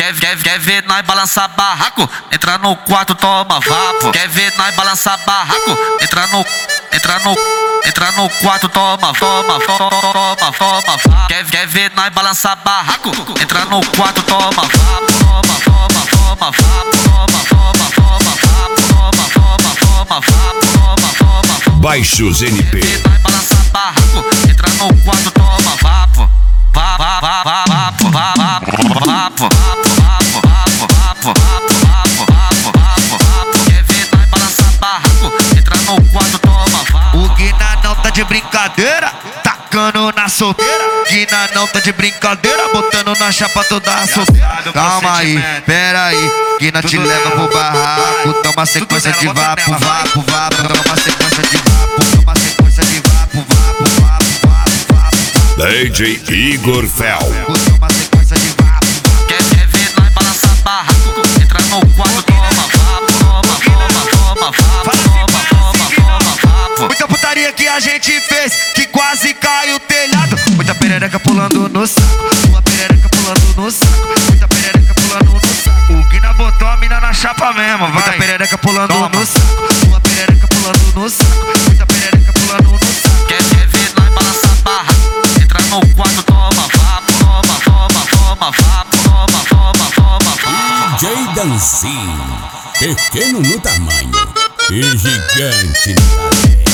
Quer ver nós balançar barraco? Entra no quarto, toma vapo. Quer ver nós balançar barraco? Entra no quarto, toma vapo. Quer ver nós balançar barraco? Entra no quarto, toma vapo. Baixos NP. Quer ver nós balançar barraco? Entra no quarto, toma vapo. Quer ver nós balançar barraco? Entra no quarto, toma vapo. O Guina não tá de brincadeira, tacando na solteira. Guina não tá de brincadeira, botando na chapa toda solteira. Calma aí, pera aí, Guina te leva pro barraco. Toma sequência de vapo. Toma sequência de vapo, toma sequência de vapo. DJ Igor Fel. Toma sequência de vapo. Quer ver nós balançar barraco? Entra no quarto, toma vapo. Muita putaria que a gente fez, que quase caiu o telhado. Muita perereca pulando no saco, uma perereca pulando no saco. Muita perereca pulando no saco. O Guina botou a mina na chapa mesmo, vai. Muita perereca pulando no saco, uma perereca pulando no saco. Muita perereca pulando no saco. Quer ver nós balançar barraco? Entra no quarto, toma vapo. DJ Dancinho, pequeno no tamanho e gigante no talento.